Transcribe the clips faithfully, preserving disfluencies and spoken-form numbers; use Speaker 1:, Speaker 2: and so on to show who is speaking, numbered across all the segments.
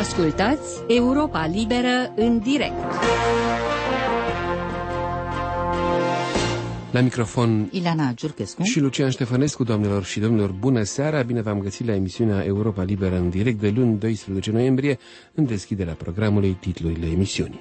Speaker 1: Ascultați Europa Liberă în direct.
Speaker 2: La microfon
Speaker 3: Ileana Giurchescu
Speaker 2: și Lucian Ștefănescu. Doamnelor și domnilor, bună seara! Bine v-am găsit la emisiunea Europa Liberă în direct de luni doisprezece noiembrie, în deschiderea programului, titlurile emisiunii.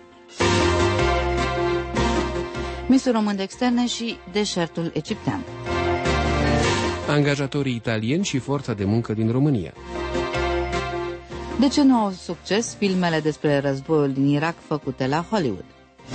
Speaker 3: Ministrul român de externe și deșertul egiptean.
Speaker 2: Angajatorii italieni și forța de muncă din România.
Speaker 3: De ce nu au succes filmele despre războiul din Irak făcute la Hollywood?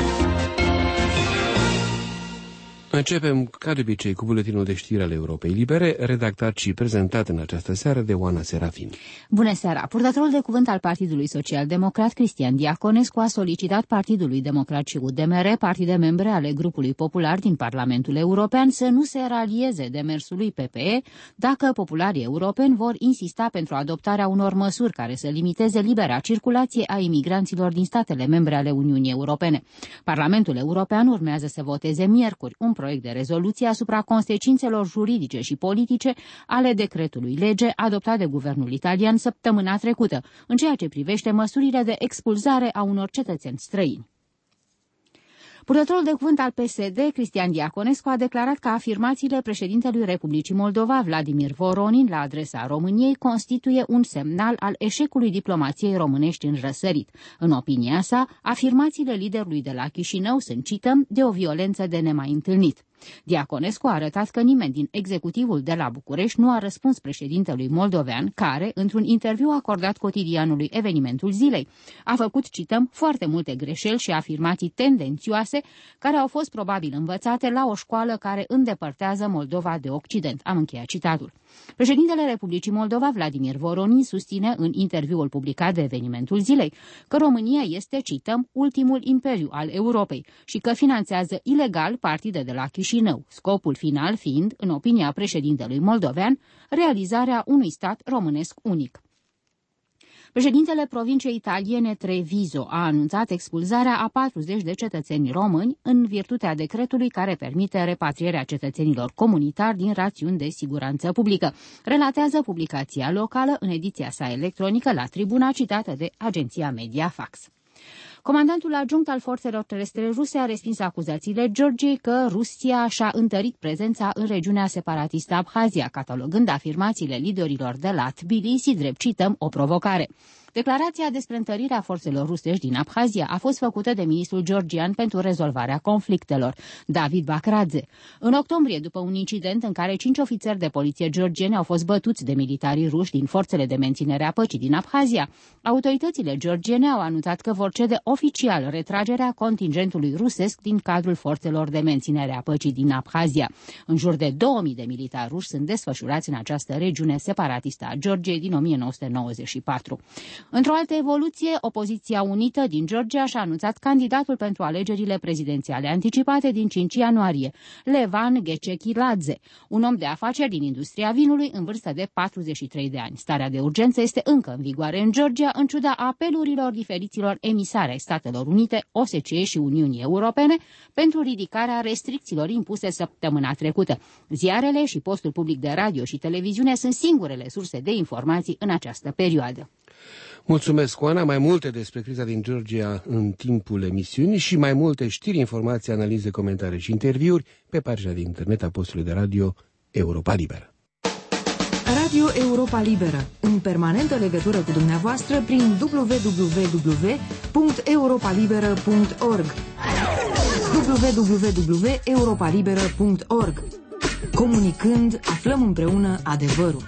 Speaker 2: Începem, ca de obicei, cu buletinul de știri ale Europei Libere, redactat și prezentat în această seară de Oana Serafin.
Speaker 4: Bună seara! Purtătorul de cuvânt al Partidului Social-Democrat, Cristian Diaconescu, a solicitat Partidului Democrat și U D M R, partide membre ale grupului popular din Parlamentul European, să nu se ralieze demersului P P E dacă popularii europeni vor insista pentru adoptarea unor măsuri care să limiteze libera circulație a imigranților din statele membre ale Uniunii Europene. Parlamentul European urmează să voteze miercuri un proiect de rezoluție asupra consecințelor juridice și politice ale decretului lege adoptat de guvernul italian săptămâna trecută, în ceea ce privește măsurile de expulzare a unor cetățeni străini. Purtătorul de cuvânt al P S D, Cristian Diaconescu, a declarat că afirmațiile președintelui Republicii Moldova, Vladimir Voronin, la adresa României, constituie un semnal al eșecului diplomației românești în răsărit. În opinia sa, afirmațiile liderului de la Chișinău sunt, cităm, de o violență de nemai întâlnit. Diaconescu a arătat că nimeni din executivul de la București nu a răspuns președintelui moldovean, care, într-un interviu acordat cotidianului Evenimentul Zilei, a făcut, cităm, foarte multe greșeli și afirmații tendențioase care au fost probabil învățate la o școală care îndepărtează Moldova de Occident. Am încheiat citatul. Președintele Republicii Moldova, Vladimir Voronin, susține în interviul publicat de Evenimentul Zilei că România este, cităm, ultimul imperiu al Europei și că finanțează ilegal partide de la Chișinău, scopul final fiind, în opinia președintelui moldovean, realizarea unui stat românesc unic. Președintele provinciei italiene Treviso a anunțat expulzarea a patruzeci de cetățeni români în virtutea decretului care permite repatrierea cetățenilor comunitari din rațiuni de siguranță publică, relatează publicația locală în ediția sa electronică la tribuna citată de agenția Mediafax. Comandantul adjunct al forțelor terestre ruse a respins acuzațiile Georgiei că Rusia și-a întărit prezența în regiunea separatistă Abhazia, catalogând afirmațiile liderilor de la Tbilisi drept, cităm, o provocare. Declarația despre întărirea forțelor rusești din Abhazia a fost făcută de ministrul georgian pentru rezolvarea conflictelor, David Bakradze. În octombrie, după un incident în care cinci ofițeri de poliție georgieni au fost bătuți de militarii ruși din forțele de menținere a păcii din Abhazia, autoritățile georgiene au anunțat că vor cede oficial retragerea contingentului rusesc din cadrul forțelor de menținere a păcii din Abhazia. În jur de două mii de militari ruși sunt desfășurați în această regiune separatistă a Georgiei din o mie nouă sute nouăzeci și patru. Într-o altă evoluție, opoziția unită din Georgia și-a anunțat candidatul pentru alegerile prezidențiale anticipate din cinci ianuarie, Levan Ghecechiladze, un om de afaceri din industria vinului în vârstă de patruzeci și trei de ani. Starea de urgență este încă în vigoare în Georgia, în ciuda apelurilor diferiților emisari ai Statelor Unite, O S C E și Uniunii Europene pentru ridicarea restricțiilor impuse săptămâna trecută. Ziarele și postul public de radio și televiziune sunt singurele surse de informații în această perioadă.
Speaker 2: Mulțumesc, Oana. Mai multe despre criza din Georgia în timpul emisiunii și mai multe știri, informații, analize, comentarii și interviuri pe pagina de internet a postului de radio Europa Liberă.
Speaker 5: Radio Europa Liberă, în permanentă legătură cu dumneavoastră prin w w w punct europa liberă punct org w w w punct europa liberă punct org. Comunicând, aflăm împreună adevărul.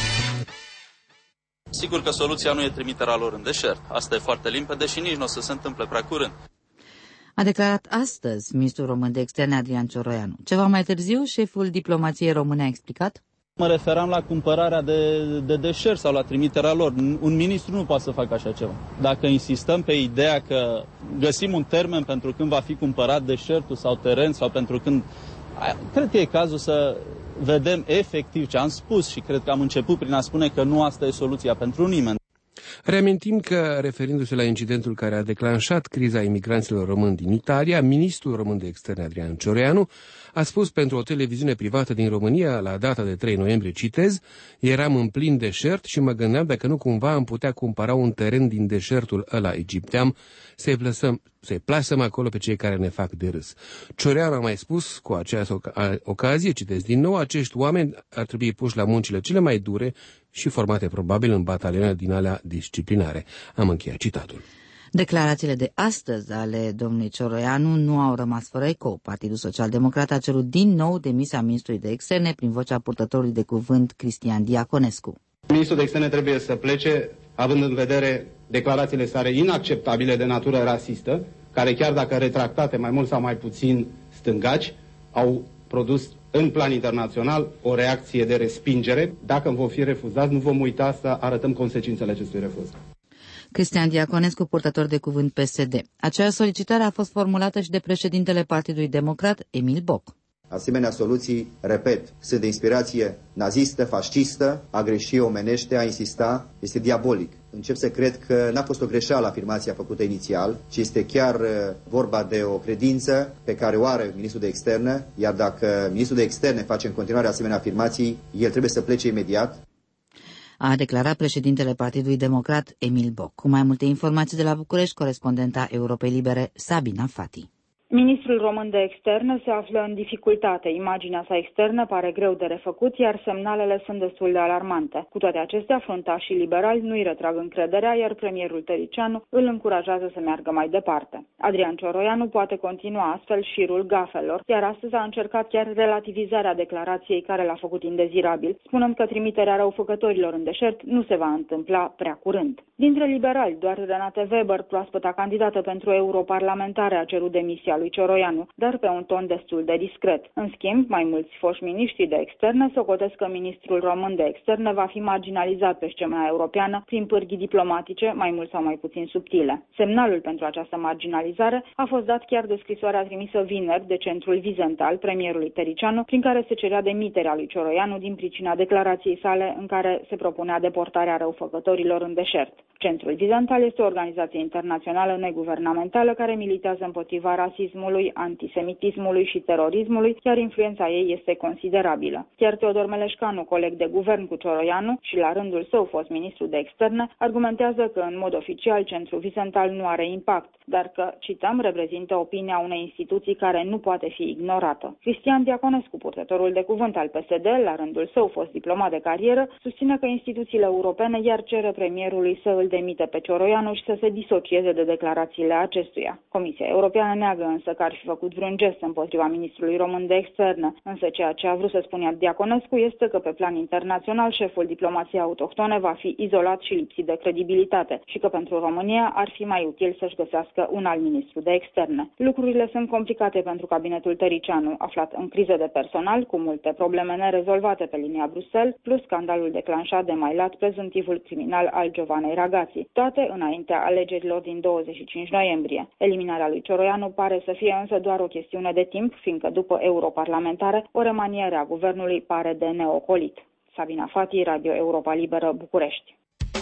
Speaker 6: Sigur că soluția nu e trimiterea lor în deșert. Asta e foarte limpede și nici nu o să se întâmple prea curând.
Speaker 3: A declarat astăzi ministrul român de externe Adrian Cioroianu. Ceva mai târziu, șeful diplomației române a explicat:
Speaker 6: Mă referam la cumpărarea de, de deșert sau la trimiterea lor. Un ministru nu poate să facă așa ceva. Dacă insistăm pe ideea că găsim un termen pentru când va fi cumpărat deșertul sau teren sau pentru când... Cred că e cazul să vedem efectiv ce am spus și cred că am început prin a spune că nu asta e soluția pentru nimeni.
Speaker 2: Reamintim că, referindu-se la incidentul care a declanșat criza imigranților români din Italia, ministrul român de externe Adrian Cioroianu A spus pentru o televiziune privată din România, la data de trei noiembrie, citez, eram în plin deșert și mă gândeam dacă nu cumva am putea cumpăra un teren din deșertul ăla egiptean, să-i plasăm, să-i plasăm acolo pe cei care ne fac de râs. Cioreanu a mai spus cu această ocazie, citez din nou, acești oameni ar trebui puși la muncile cele mai dure și formate probabil în batalioane din alea disciplinare. Am încheiat citatul.
Speaker 3: Declarațiile de astăzi ale domnului Cioroianu nu au rămas fără ecou. Partidul Social-Democrat a cerut din nou demisia ministrului de externe prin vocea purtătorului de cuvânt Cristian Diaconescu.
Speaker 7: Ministrul de externe trebuie să plece, având în vedere declarațiile sale inacceptabile de natură rasistă, care chiar dacă retractate mai mult sau mai puțin stângaci, au produs în plan internațional o reacție de respingere. Dacă vom fi refuzați, nu vom uita să arătăm consecințele acestui refuz.
Speaker 3: Cristian Diaconescu, purtător de cuvânt P S D. Acea solicitare a fost formulată și de președintele Partidului Democrat, Emil Boc.
Speaker 8: Asemenea soluții, repet, sunt de inspirație nazistă, fascistă, a greși omenește, a insista, este diabolic. Încep să cred că n-a fost o greșeală afirmația făcută inițial, ci este chiar vorba de o credință pe care o are ministrul de externe, iar dacă ministrul de externe face în continuare asemenea afirmații, el trebuie să plece imediat.
Speaker 3: A declarat președintele Partidului Democrat, Emil Boc. Cu mai multe informații de la București, corespondenta Europei Libere, Sabina Fati.
Speaker 9: Ministrul român de externe se află în dificultate. Imaginea sa externă pare greu de refăcut, iar semnalele sunt destul de alarmante. Cu toate acestea, fruntașii liberali nu-i retrag încrederea, iar premierul Tăricianu îl încurajează să meargă mai departe. Adrian Cioroianu poate continua astfel șirul gafelor, iar astăzi a încercat chiar relativizarea declarației care l-a făcut indezirabil, spunând că trimiterea răufăcătorilor în deșert nu se va întâmpla prea curând. Dintre liberali, doar Renate Weber, proaspăta candidată pentru europarlamentare, a cerut demisia lui Cioroianu, dar pe un ton destul de discret. În schimb, mai mulți foști miniștri de externe socotesc că ministrul român de externe va fi marginalizat pe scena europeană prin pârghii diplomatice, mai mult sau mai puțin subtile. Semnalul pentru această marginalizare a fost dat chiar de scrisoarea trimisă vineri de Centrul Vizental premierului Tăricianu, prin care se cerea demiterea lui Cioroianu din pricina declarației sale în care se propunea deportarea răufăcătorilor în deșert. Centrul Vizental este o organizație internațională neguvernamentală care militează împotriva rasismului, antisemitismului și terorismului, iar influența ei este considerabilă. Chiar Teodor Meleșcanu, coleg de guvern cu Cioroianu și la rândul său fost ministru de externe, argumentează că în mod oficial Centrul Vizental nu are impact, dar că, cităm, reprezintă opinia unei instituții care nu poate fi ignorată. Cristian Diaconescu, purtătorul de cuvânt al P S D, la rândul său fost diplomat de carieră, susține că instituțiile europene iar cere premierului să îl demite pe Cioroianu și să se disocieze de declarațiile acestuia. Comisia Europeană neagă însă că ar fi făcut vreun gest împotriva ministrului român de externe, însă ceea ce a vrut să spunea Diaconescu este că pe plan internațional șeful diplomației autohtone va fi izolat și lipsit de credibilitate și că pentru România ar fi mai util să-și găsească un alt ministru de externe. Lucrurile sunt complicate pentru cabinetul Tăricianu, aflat în criză de personal, cu multe probleme nerezolvate pe linia Bruxelles, plus scandalul declanșat de mai lat prezumtivul criminal al Giovanei Ragazzi, toate înaintea alegerilor din douăzeci și cinci noiembrie. Eliminarea lui Cioroianu pare să fie însă doar o chestiune de timp, fiindcă după europarlamentare, o remaniere a guvernului pare de neocolit. Sabina Fati, Radio Europa Liberă, București.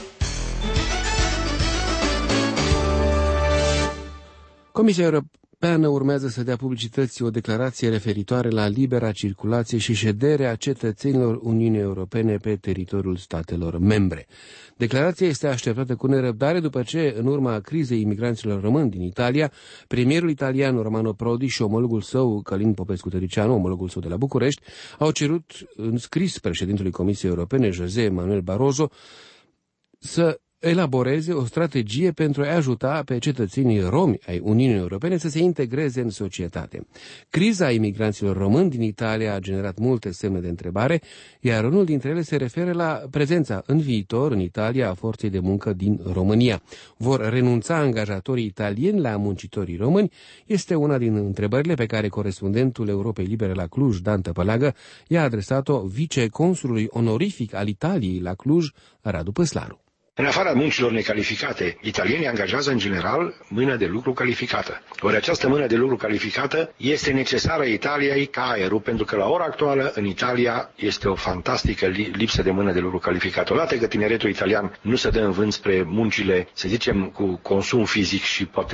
Speaker 2: Comisia Europeană urmează să dea publicității o declarație referitoare la libera circulație și șederea cetățenilor Uniunii Europene pe teritoriul statelor membre. Declarația este așteptată cu nerăbdare după ce, în urma crizei imigranților români din Italia, premierul italian Romano Prodi și omologul său, Călin Popescu-Tăricianu, omologul său de la București, au cerut în scris președintelui Comisiei Europene, José Manuel Barroso, să elaboreze o strategie pentru a ajuta pe cetățenii romi ai Uniunii Europene să se integreze în societate. Criza imigranților români din Italia a generat multe semne de întrebare, iar unul dintre ele se referă la prezența în viitor în Italia a forței de muncă din România. Vor renunța angajatorii italieni la muncitorii români? Este una din întrebările pe care corespondentul Europei Libere la Cluj, Dan Tăpăleagă, i-a adresat-o viceconsulului onorific al Italiei la Cluj, Radu Păslaru.
Speaker 10: În afara muncilor necalificate, italienii angajează în general mână de lucru calificată. Ori această mână de lucru calificată este necesară Italiei ca aerul, pentru că la ora actuală în Italia este o fantastică lipsă de mână de lucru calificată. Odată că tineretul italian nu se dă în vânt spre muncile, să zicem, cu consum fizic și poate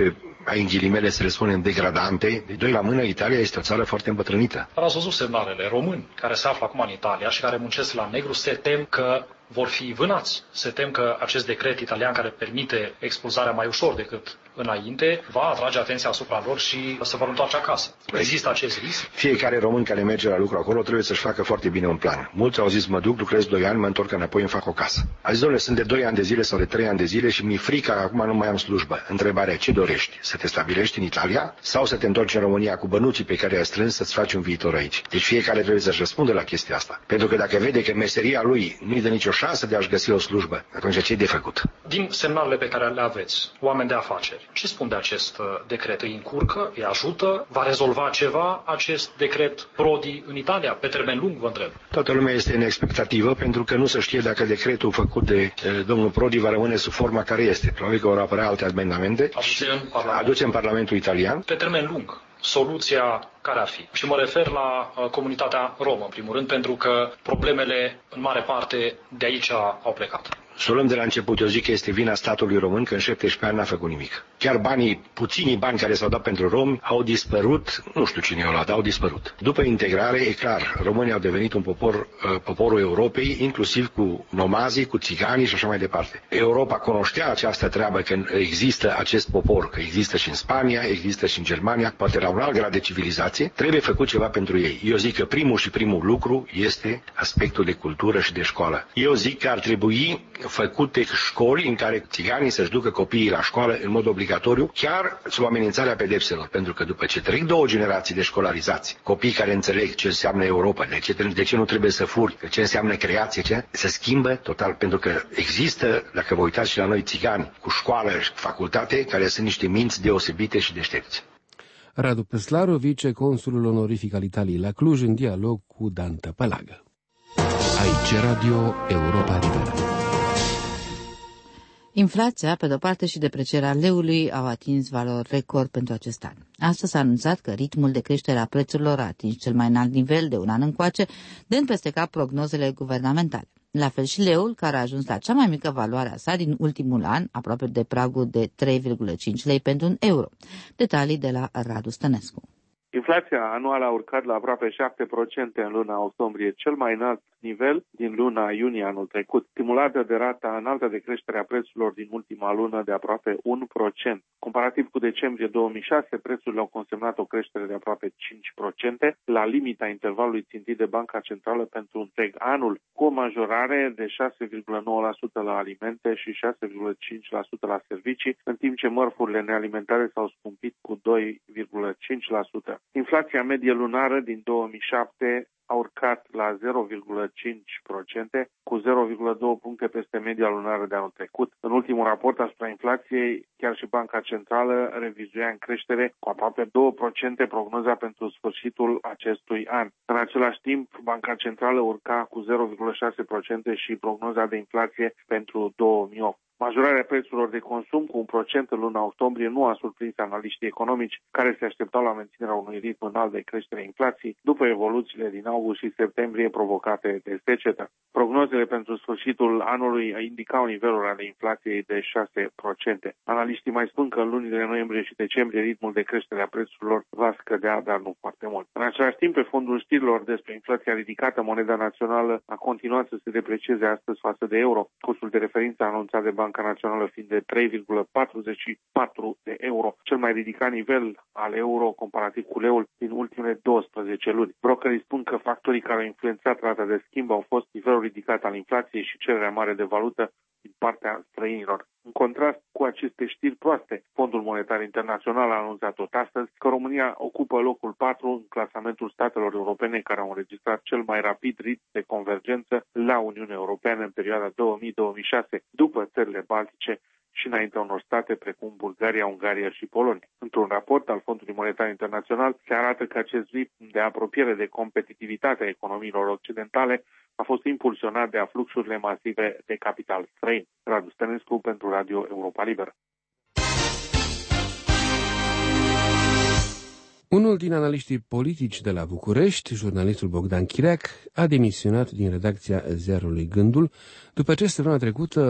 Speaker 10: ai în ghilimele să le spunem degradante. De doi la mână, Italia este o țară foarte îmbătrânită.
Speaker 11: Dar ați văzut semnalele. Români care se află acum în Italia și care muncesc la negru se tem că vor fi vânați. Se tem că acest decret italian care permite expulzarea mai ușor decât înainte va atrage atenția asupra lor și se vor întoarce acasă. Există acest risc?
Speaker 10: Fiecare român care merge la lucru acolo trebuie să-și facă foarte bine un plan. Mulți au zis, mă duc, lucrez doi ani, mă întorc înapoi, îmi fac o casă. A zis, domnule, sunt de doi ani de zile sau de trei ani de zile și mi-e frică, acum nu mai am slujbă. Întrebarea, ce dorești? Să te stabilești în Italia sau să te întorci în România cu bănuții pe care ai strâns să-ți faci un viitor aici? Deci fiecare trebuie să-și răspundă la chestia asta. Pentru că dacă vede că meseria lui nu-i dă nicio șansă de a-și găsi o slujbă, atunci ce-i de făcut?
Speaker 11: Din semnalele pe care le aveți, oameni de afaceri, ce spun de acest decret? Îi încurcă? Îi ajută? Va rezolva ceva acest decret Prodi în Italia? Pe termen lung, vă întreb.
Speaker 10: Toată lumea este în expectativă pentru că nu se știe dacă decretul făcut de e, domnul Prodi va rămâne sub forma care este. Probabil că vor apărea alte amendamente
Speaker 11: Aduce în Parlament.
Speaker 10: Aduce în Parlamentul italian.
Speaker 11: Pe termen lung, soluția care ar fi? Și mă refer la uh, comunitatea romă, în primul rând, pentru că problemele, în mare parte, de aici au plecat.
Speaker 10: Să o luăm de la început, eu zic că este vina statului român că în șaptesprezece ani n-a făcut nimic. Chiar banii, puținii bani care s-au dat pentru romi au dispărut, nu știu cine i-au luat, dar au dispărut. După integrare, e clar, românii au devenit un popor, uh, poporul Europei, inclusiv cu nomazii, cu țiganii și așa mai departe. Europa cunoștea această treabă că există acest popor, că există și în Spania, există și în Germania, poate la un alt grad de civilizație, trebuie făcut ceva pentru ei. Eu zic că primul și primul lucru este aspectul de cultură și de școală. Eu zic că ar trebui făcute școli în care țiganii să-și ducă copiii la școală în mod obligatoriu, chiar sub amenințarea pedepselor. Pentru că după ce trec două generații de școlarizați, copii care înțeleg ce înseamnă Europa, de ce, de ce nu trebuie să furi, de ce înseamnă creație, ce, se schimbă total. Pentru că există, dacă vă uitați și la noi țigani, cu școală și facultate, care sunt niște minți deosebite și deștepți.
Speaker 2: Radu Păslaru, viceconsulul onorific al Italiei la Cluj, în dialog cu Dan Tăpălagă. Aici Radio Europa Liberă.
Speaker 3: Inflația, pe de-o parte, și deprecierea leului au atins valori record pentru acest an. Astăzi s-a anunțat că ritmul de creștere a prețurilor a atins cel mai înalt nivel de un an încoace, dând peste cap prognozele guvernamentale. La fel și leul, care a ajuns la cea mai mică valoare a sa din ultimul an, aproape de pragul de trei virgulă cinci lei pentru un euro. Detalii de la Radu Stănescu.
Speaker 12: Inflația anuală a urcat la aproape șapte la sută în luna octombrie, cel mai înalt nivel din luna iunie anul trecut, stimulată de rata înaltă de creștere a prețurilor din ultima lună de aproape un procent. Comparativ cu decembrie două mii șase, prețurile au consemnat o creștere de aproape cinci la sută, la limita intervalului țintit de Banca Centrală pentru întreg anul, cu o majorare de șase virgulă nouă la sută la alimente și șase virgulă cinci la sută la servicii, în timp ce mărfurile nealimentare s-au scumpit cu doi virgulă cinci la sută. Inflația medie lunară din două mii șapte a urcat la zero virgulă cinci la sută, cu zero virgulă doi puncte peste media lunară de anul trecut. În ultimul raport asupra inflației, chiar și Banca Centrală revizuia în creștere cu aproape două la sută prognoza pentru sfârșitul acestui an. În același timp, Banca Centrală urca cu zero virgulă șase la sută și prognoza de inflație pentru două mii opt. Majorarea prețurilor de consum cu un procent în luna octombrie nu a surprins analiștii economici, care se așteptau la menținerea unui ritm înalt de creștere a inflației după evoluțiile din august și septembrie provocate de secetă. Prognozele pentru sfârșitul anului indicau niveluri ale inflației de șase la sută. Analiștii mai spun că în lunile noiembrie și decembrie ritmul de creștere a prețurilor va scădea, dar nu foarte mult. În același timp, pe fondul știrilor despre inflația ridicată, moneda națională a continuat să se deprecieze astăzi față de euro. Cursul de referință anunțat de Banca Națională fiind de trei virgulă patruzeci și patru de euro, cel mai ridicat nivel al euro comparativ cu leul din ultimele douăsprezece luni. Brokerii spun că factorii care au influențat rata de schimb au fost nivelul ridicat al inflației și cererea mare de valută din partea străinilor. În contrast cu aceste știri proaste, Fondul Monetar Internațional a anunțat tot astăzi că România ocupă locul patru în clasamentul statelor europene care au înregistrat cel mai rapid ritm de convergență la Uniunea Europeană în perioada două mii - două mii șase, după țările baltice și înaintea unor state precum Bulgaria, Ungaria și Polonia. Într-un raport al Fondului Monetar Internațional se arată că acest ritm de apropiere de competitivitate a economiilor occidentale a fost impulsionat de afluxurile masive de capital străin. Radu Stănescu pentru Radio Europa Liberă.
Speaker 2: Unul din analiștii politici de la București, jurnalistul Bogdan Chireac, a demisionat din redacția ziarului Gândul după ce săptămâna trecută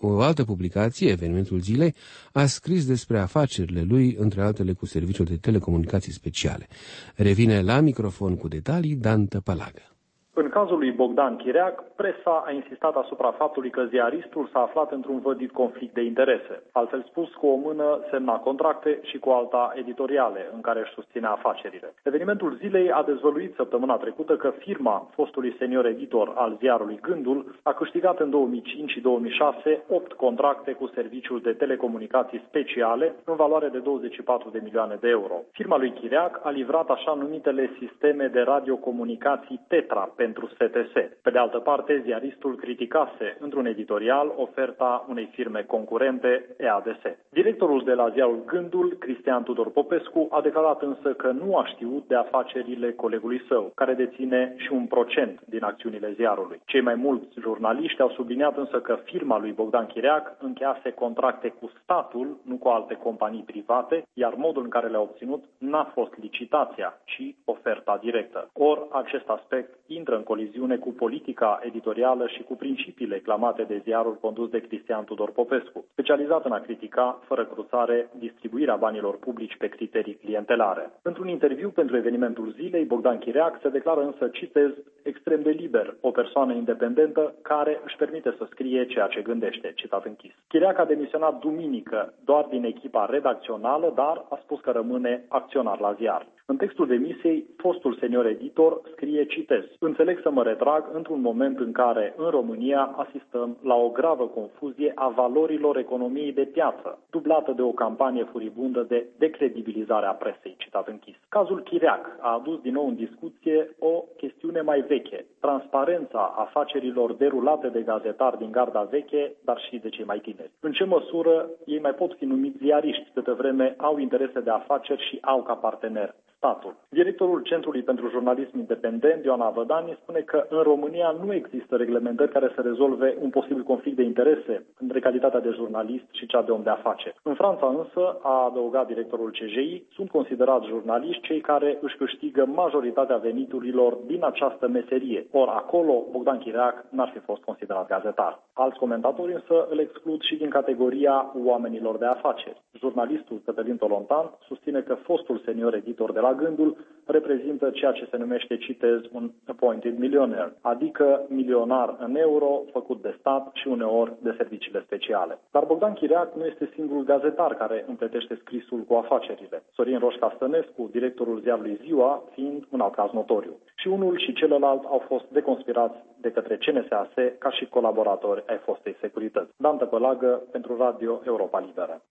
Speaker 2: o altă publicație, Evenimentul Zilei, a scris despre afacerile lui, între altele cu serviciul de telecomunicații speciale. Revine la microfon cu detalii Dan Tăpălagă.
Speaker 13: În cazul lui Bogdan Chiriac, presa a insistat asupra faptului că ziaristul s-a aflat într-un vădit conflict de interese. Altfel spus, cu o mână semna contracte și cu alta editoriale, în care își susținea afacerile. Evenimentul Zilei a dezvăluit săptămâna trecută că firma fostului senior editor al ziarului Gândul a câștigat în două mii cinci și două mii șase opt contracte cu serviciul de telecomunicații speciale în valoare de douăzeci și patru de milioane de euro. Firma lui Chiriac a livrat așa numitele sisteme de radiocomunicații Tetra pentru S T S. Pe de altă parte, ziaristul criticase într-un editorial oferta unei firme concurente, E A D S. Directorul de la ziarul Gândul, Cristian Tudor Popescu, a declarat însă că nu a știut de afacerile colegului său, care deține și un procent din acțiunile ziarului. Cei mai mulți jurnaliști au subliniat însă că firma lui Bogdan Chiriac încheiase contracte cu statul, nu cu alte companii private, iar modul în care le-a obținut n-a fost licitația, ci oferta directă. Or, acest aspect intră în coliziune cu politica editorială și cu principiile clamate de ziarul condus de Cristian Tudor Popescu, specializat în a critica, fără cruțare, distribuirea banilor publici pe criterii clientelare. Într-un interviu pentru Evenimentul Zilei, Bogdan Chiriac se declară însă, citez, extrem de liber, o persoană independentă care își permite să scrie ceea ce gândește, citat închis. Chiriac a demisionat duminică doar din echipa redacțională, dar a spus că rămâne acționar la ziar. În textul demisiei, fostul senior editor scrie, citez, înțeleg să mă retrag într-un moment în care, în România, asistăm la o gravă confuzie a valorilor economiei de piață, dublată de o campanie furibundă de decredibilizare a presei, citat închis. Cazul Chiriac a adus din nou în discuție o chestiune mai veche, transparența afacerilor derulate de gazetari din garda veche, dar și de cei mai tineri. În ce măsură ei mai pot fi numiți ziariști, câtă vreme au interese de afaceri și au ca partener statul. Directorul Centrului pentru Jurnalism Independent, Ioana Vădani, spune că în România nu există reglementări care să rezolve un posibil conflict de interese între calitatea de jurnalist și cea de om de afaceri. În Franța însă, a adăugat directorul C J I, sunt considerați jurnaliști cei care își câștigă majoritatea veniturilor din această meserie. Or, acolo, Bogdan Chiriac n-ar fi fost considerat gazetar. Alți comentatori însă îl exclud și din categoria oamenilor de afaceri. Jurnalistul Cătălin Tolontan susține că fostul senior editor de la Gândul reprezintă ceea ce se numește, citez, un appointed millionaire, adică milionar în euro, făcut de stat și uneori de serviciile speciale. Dar Bogdan Chiriac nu este singurul gazetar care împletește scrisul cu afacerile. Sorin Roșca Stănescu, directorul ziarului Ziua, fiind un alt caz notoriu. Și unul și celălalt au fost deconspirați de către C N S A S ca și colaboratori ai fostei securități. Dan Tăpălagă pentru Radio Europa Liberă.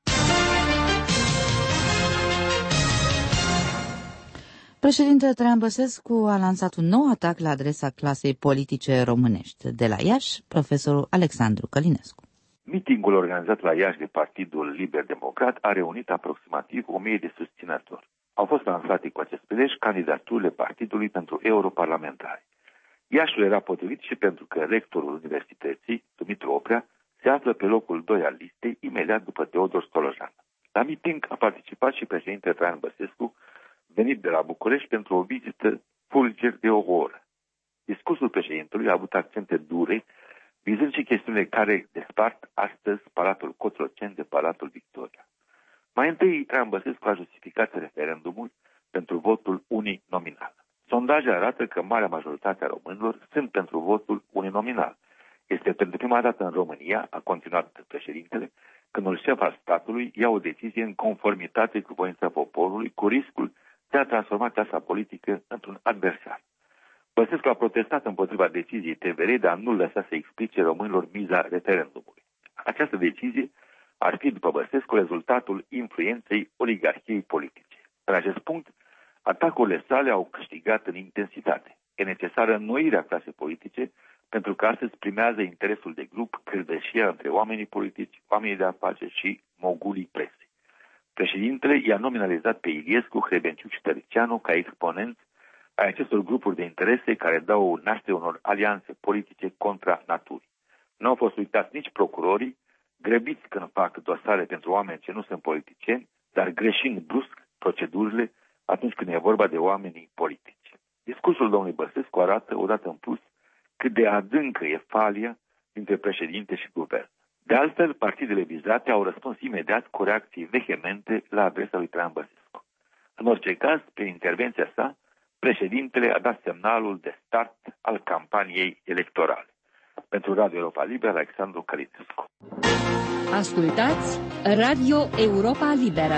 Speaker 3: Președintele Traian Băsescu a lansat un nou atac la adresa clasei politice românești. De la Iași, profesorul Alexandru Călinescu.
Speaker 14: Mitingul organizat la Iași de Partidul Liber Democrat a reunit aproximativ o mie de susținători. Au fost lansate cu acest prilej candidaturile partidului pentru europarlamentari. Iașiul era potrivit și pentru că rectorul Universității, Dumitru Oprea, se află pe locul doi al listei, imediat după Teodor Stolojan. La miting a participat și președintele Traian Băsescu, venit de la București pentru o vizită fulger de o oră. Discursul președintelui a avut accente dure, vizând și chestiunile care despart astăzi Palatul Cotroceni de Palatul Victoria. Mai întâi, Traian Băsescu a justificat referendumul pentru votul uninominal. Sondajele arată că marea majoritate a românilor sunt pentru votul uninominal. Este pentru prima dată în România, a continuat președintele, când un șef al statului ia o decizie în conformitate cu voința poporului, cu riscul de a transforma clasa politică într-un adversar. Băsescu a protestat împotriva deciziei T V R de a nu lăsa să explice românilor miza referendumului. Această decizie ar fi, după Băsescu, rezultatul influenței oligarhiei politice. În acest punct, atacurile sale au câștigat în intensitate. E necesară înnoirea clasei politice, pentru că astăzi primează interesul de grup, cârdășia între oamenii politici, oamenii de afaceri și mogulii presei. Președintele i-a nominalizat pe Iliescu, Hrebenciuc și Tăricianu ca exponenți ai acestor grupuri de interese care dau naștere unor alianțe politice contra naturii. Nu au fost uitați nici procurorii, grăbiți când fac dosare pentru oameni ce nu sunt politicieni, dar greșind brusc procedurile atunci când e vorba de oamenii politici. Discursul domnului Băsescu arată odată în plus cât de adâncă e falia dintre președinte și guvern. De altfel, partidele vizate au răspuns imediat cu reacții vehemente la adresa lui Traian Băsescu. În orice caz, prin intervenția sa, președintele a dat semnalul de start al campaniei electorale. Pentru Radio Europa Liberă, Alexandru Călinescu.
Speaker 1: Ascultați Radio Europa Liberă.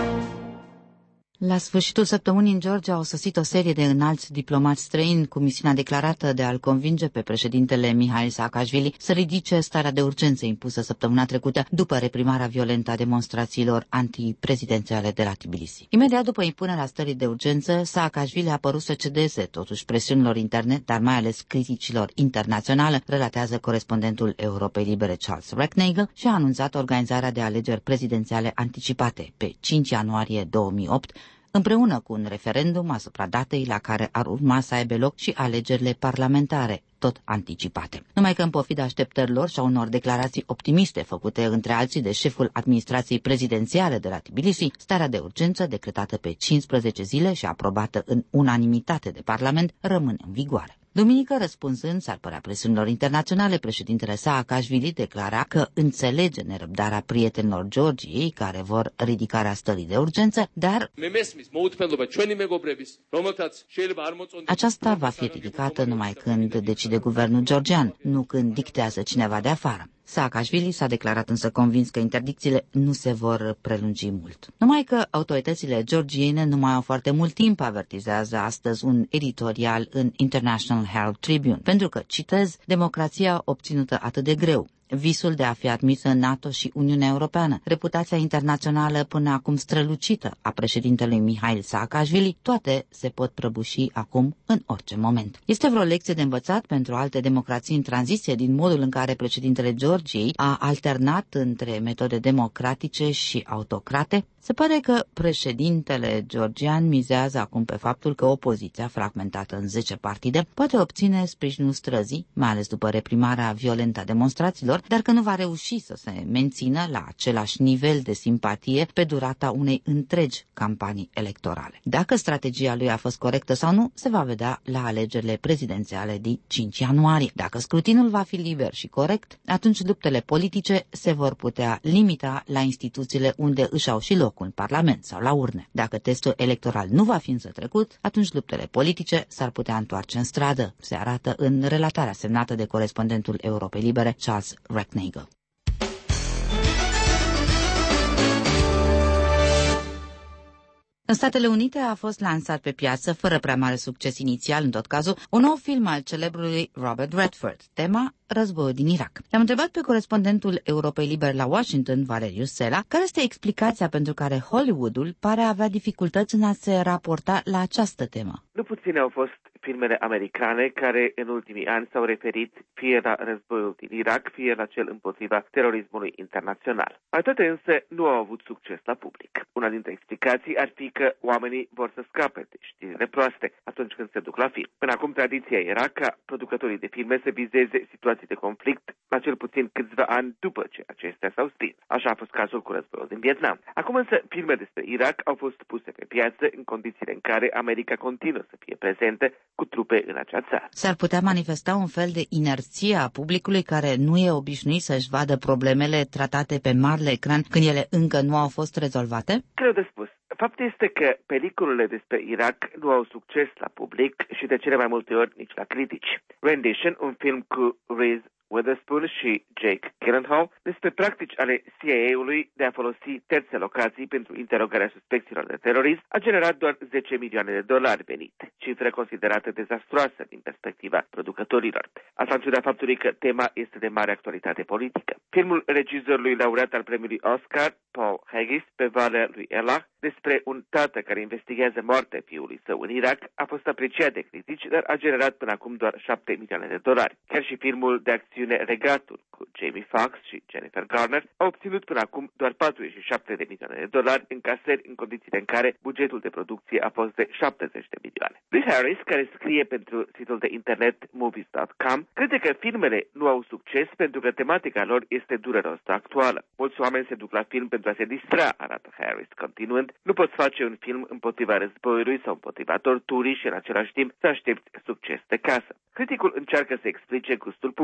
Speaker 3: La sfârșitul săptămânii în Georgia au sosit o serie de înalți diplomați străini cu misiunea declarată de a-l convinge pe președintele Mihail Saakashvili să ridice starea de urgență impusă săptămâna trecută după reprimarea violentă a demonstrațiilor antiprezidențiale de la Tbilisi. Imediat după impunerea stării de urgență, Saakashvili a părut să cedeze totuși presiunilor interne, dar mai ales criticilor internaționale, relatează corespondentul Europei Libere Charles Recknagel și a anunțat organizarea de alegeri prezidențiale anticipate pe cinci ianuarie două mii opt, împreună cu un referendum asupra datei la care ar urma să aibă loc și alegerile parlamentare, tot anticipate. Numai că în pofida așteptărilor și a unor declarații optimiste făcute între alții de șeful administrației prezidențiale de la Tbilisi, starea de urgență decretată pe cincisprezece zile și aprobată în unanimitate de Parlament rămâne în vigoare. Duminică, răspunzând, s-ar părea presiunilor internaționale, președintele Saakashvili declara că înțelege nerăbdarea prietenilor Georgiei care vor ridicarea stării de urgență, dar aceasta va fi ridicată numai când decide guvernul georgian, nu când dictează cineva de afară. Saakashvili s-a declarat însă convins că interdicțiile nu se vor prelungi mult. Numai că autoritățile georgiene nu mai au foarte mult timp, avertizează astăzi un editorial în International Herald Tribune, pentru că, citez, democrația obținută atât de greu, visul de a fi admisă în NATO și Uniunea Europeană, reputația internațională până acum strălucită a președintelui Mihail Saakashvili, toate se pot prăbuși acum în orice moment. Este vreo lecție de învățat pentru alte democrații în tranziție din modul în care președintele Georgiei a alternat între metode democratice și autocrate? Se pare că președintele georgian mizează acum pe faptul că opoziția, fragmentată în zece partide, poate obține sprijinul străzii, mai ales după reprimarea violentă a demonstrațiilor, dar că nu va reuși să se mențină la același nivel de simpatie pe durata unei întregi campanii electorale. Dacă strategia lui a fost corectă sau nu, se va vedea la alegerile prezidențiale din cinci ianuarie. Dacă scrutinul va fi liber și corect, atunci luptele politice se vor putea limita la instituțiile unde își au și loc în Parlament sau la urne. Dacă testul electoral nu va fi însă trecut, atunci luptele politice s-ar putea întoarce în stradă, se arată în relatarea semnată de corespondentul Europei Libere, Charles Recknagel. În Statele Unite a fost lansat pe piață, fără prea mare succes inițial în tot cazul, un nou film al celebrului Robert Redford, tema Războiul din Irak. L-am întrebat pe corespondentul Europei Libere la Washington, Valeriu Sela, care este explicația pentru care Hollywoodul pare a avea dificultăți în a se raporta la această temă.
Speaker 15: Nu puține au fost filmele americane care în ultimii ani s-au referit fie la războiul din Irak, fie la cel împotriva terorismului internațional. Mai toate însă nu au avut succes la public. Una dintre explicații ar fi că oamenii vor să scape de știrile proaste atunci când se duc la film. Până acum tradiția era ca producătorii de filme să vizeze situații de conflict la cel puțin câțiva ani după ce acestea s-au stins. Așa a fost cazul cu războiul din Vietnam. Acum însă filme despre Irak au fost puse pe piață în condițiile în care America continuă să fie prezentă cu trupe în acea țară.
Speaker 3: S-ar putea manifesta un fel de inerție a publicului care nu e obișnuit să-și vadă problemele tratate pe marele ecran când ele încă nu au fost rezolvate?
Speaker 15: Greu de spus. Faptul este că peliculele despre Irak nu au succes la public și de cele mai multe ori nici la critici. Rendition, un film cu Reese Witherspoon și Jake Gyllenhaal despre practici ale C I A-ului de a folosi terțe locații pentru interogarea suspecților de terorism a generat doar zece milioane de dolari venit, cifră considerată dezastroasă din perspectiva producătorilor. Asta în ciuda faptului că tema este de mare actualitate politică. Filmul regizorului laureat al premiului Oscar, Paul Haggis, pe Valea lui Elah, despre un tată care investigează moartea fiului său în Irak, a fost apreciat de critici, dar a generat până acum doar șapte milioane de dolari. Chiar și filmul de acțiune Regatul cu Jamie Foxx și Jennifer Garner a obținut până acum doar patruzeci și șapte de milioane de dolari în casări în condițiile în care bugetul de producție a fost de șaptezeci de milioane. Lee Harris, care scrie pentru site-ul de internet movies dot com, crede că filmele nu au succes pentru că tematica lor este dureros actuală. Mulți oameni se duc la film pentru a se distra, arată Harris, continuând: nu poți face un film împotriva războiului sau împotriva torturii și în același timp să aștepți succes de casă. Criticul încearcă să explice gustul publicului.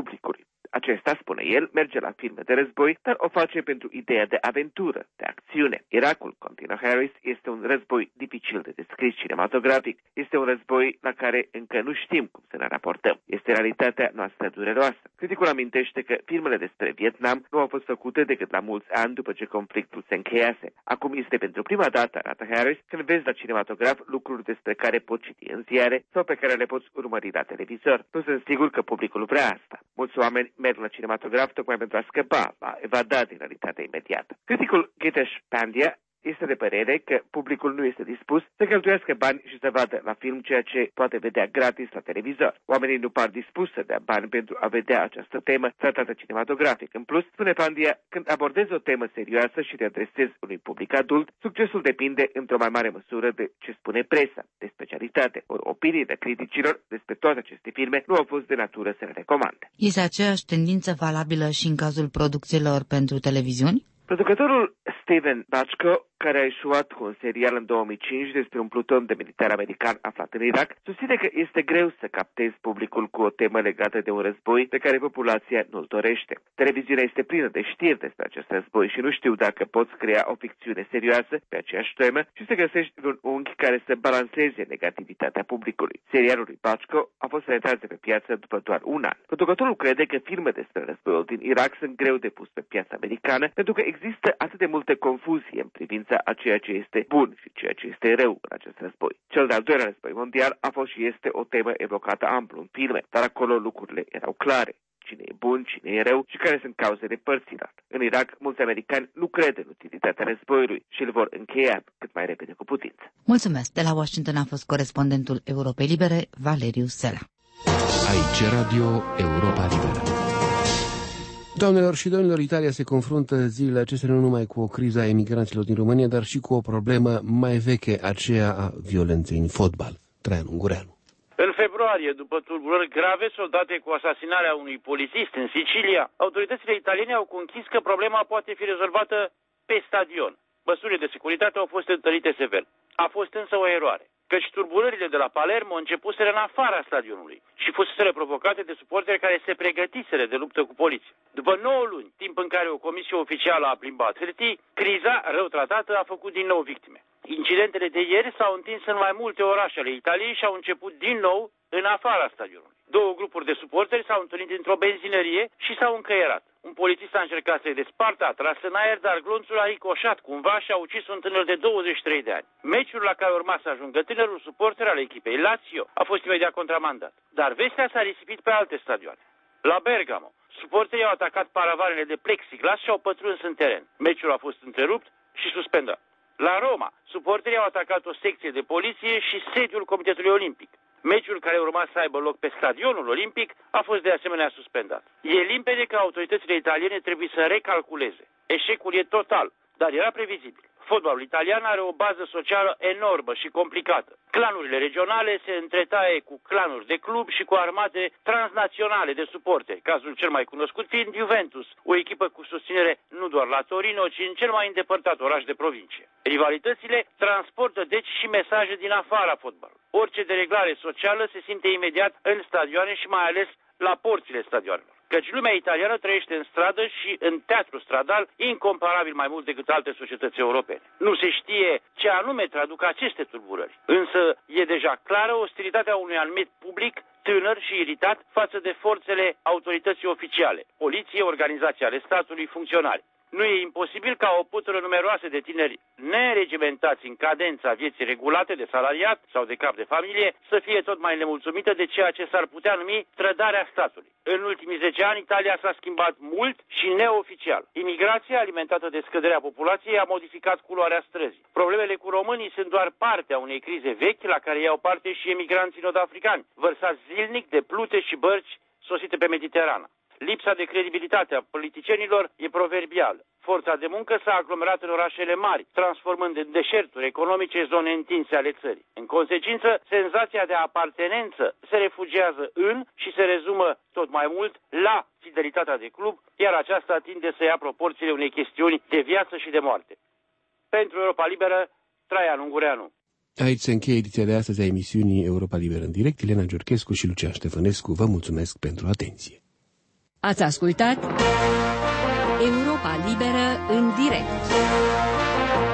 Speaker 15: Acesta, spune el, merge la filme de război, dar o face pentru ideea de aventură, de acțiune. Irakul, continuă Harris, este un război dificil de descris cinematografic. Este un război la care încă nu știm cum să ne raportăm. Este realitatea noastră dureroasă. Criticul amintește că filmele despre Vietnam nu au fost făcute decât la mulți ani după ce conflictul se încheiase. Acum este pentru prima dată, arată Harris, când vezi la cinematograf lucruri despre care poți citi în ziare sau pe care le poți urmări la televizor. Nu sunt sigur că publicul vrea asta. Mulți oameni merg la cinematograf tocmai pentru a scăpa, a evada din realitatea imediată. Criticul Gitesh Pandya este de părere că publicul nu este dispus să cheltuiască bani și să vadă la film ceea ce poate vedea gratis la televizor. Oamenii nu par dispuși să dea bani pentru a vedea această temă tratată cinematografic. În plus, spune Pandya, când abordezi o temă serioasă și te adresezi unui public adult, succesul depinde într-o mai mare măsură de ce spune presa, de specialitate. Ori opiniile criticilor despre toate aceste filme nu au fost de natură să le recomande.
Speaker 3: Este aceeași tendință valabilă și în cazul producțiilor pentru televiziuni?
Speaker 15: Producătorul Steven Bachko, care a eșuat cu un serial în două mii cinci despre un pluton de militari american aflat în Irak, susține că este greu să captezi publicul cu o temă legată de un război pe care populația nu-l dorește. Televiziunea este plină de știri despre acest război și nu știu dacă poți crea o ficțiune serioasă pe aceeași temă și să găsești un unghi care să balanceze negativitatea publicului. Serialul lui Bachko a fost retras de pe piață după doar un an. Producătorul crede că filme despre războiul din Irak sunt greu de pus pe piața americană pentru că există atât de multă confuzie în privința a ceea ce este bun și ceea ce este rău în acest război. Cel de-al doilea război mondial a fost și este o temă evocată amplu în filme, dar acolo lucrurile erau clare. Cine e bun, cine e rău și care sunt cauzele părților. În Irak, mulți americani nu cred în utilitatea războiului și îl vor încheia cât mai repede cu putință.
Speaker 3: Mulțumesc! De la Washington a fost corespondentul Europei Libere, Valeriu Sela.
Speaker 2: Aici Radio Europa Liberă. Doamnelor și domnilor, Italia se confruntă zilele acestea nu numai cu o criză a emigranților din România, dar și cu o problemă mai veche, aceea a violenței în fotbal. Traian Ungureanu.
Speaker 16: În februarie, după tulburări grave soldate cu asasinarea unui polițist în Sicilia, autoritățile italiene au conchis că problema poate fi rezolvată pe stadion. Măsurile de securitate au fost întărite sever. A fost însă o eroare, căci tulburările de la Palermo începuseră în afara stadionului și fuseseră provocate de suporteri care se pregătiseră de luptă cu poliția. După nouă luni, timp în care o comisie oficială a plimbat hârtii, criza rău tratată a făcut din nou victime. Incidentele de ieri s-au întins în mai multe orașe ale Italiei și au început din nou în afara stadionului. Două grupuri de suporteri s-au întâlnit într-o benzinărie și s-au încăierat. Un polițist a încercat să-i despartă, a tras în aer, dar glonțul a ricoșat cumva și a ucis un tânăr de douăzeci și trei de ani. Meciul la care urma să ajungă tânărul suporter al echipei Lazio a fost imediat contramandat. Dar vestea s-a risipit pe alte stadioane. La Bergamo, suporterii au atacat paravanele de plexiglas și au pătruns în teren. Meciul a fost întrerupt și suspendat. La Roma, suporterii au atacat o secție de poliție și sediul Comitetului Olimpic. Meciul care urma să aibă loc pe stadionul olimpic a fost de asemenea suspendat. E limpede că autoritățile italiene trebuie să recalculeze. Eșecul e total, dar era previzibil. Fotbalul italian are o bază socială enormă și complicată. Clanurile regionale se întretaie cu clanuri de club și cu armate transnaționale de suporteri, cazul cel mai cunoscut fiind Juventus, o echipă cu susținere nu doar la Torino, ci în cel mai îndepărtat oraș de provincie. Rivalitățile transportă deci și mesaje din afara fotbalului. Orice dereglare socială se simte imediat în stadioane și mai ales la porțile stadioanelor. Căci lumea italiană trăiește în stradă și în teatru stradal incomparabil mai mult decât alte societăți europene. Nu se știe ce anume traduc aceste tulburări, însă e deja clară ostilitatea unui anumit public tânăr și iritat față de forțele autorității oficiale, poliție, organizații ale statului, funcționari. Nu e imposibil ca o putură numeroasă de tineri neregimentați în cadența vieții regulate de salariat sau de cap de familie să fie tot mai nemulțumită de ceea ce s-ar putea numi trădarea statului. În ultimii zece ani, Italia s-a schimbat mult și neoficial. Imigrația, alimentată de scăderea populației, a modificat culoarea străzii. Problemele cu românii sunt doar parte a unei crize vechi la care iau parte și emigranții nord-africani, vărsați zilnic de plute și bărci sosite pe Mediterana. Lipsa de credibilitate a politicienilor e proverbială. Forța de muncă s-a aglomerat în orașele mari, transformând în deșerturi economice zone întinse ale țării. În consecință, senzația de apartenență se refugiază în și se rezumă tot mai mult la fidelitatea de club, iar aceasta tinde să ia proporțiile unei chestiuni de viață și de moarte. Pentru Europa Liberă, Traian Ungureanu.
Speaker 2: Aici se încheie ediția de astăzi a emisiunii Europa Liberă în direct. Elena Giurchescu și Lucian Ștefănescu vă mulțumesc pentru atenție.
Speaker 1: Ați ascultat Europa Liberă în direct.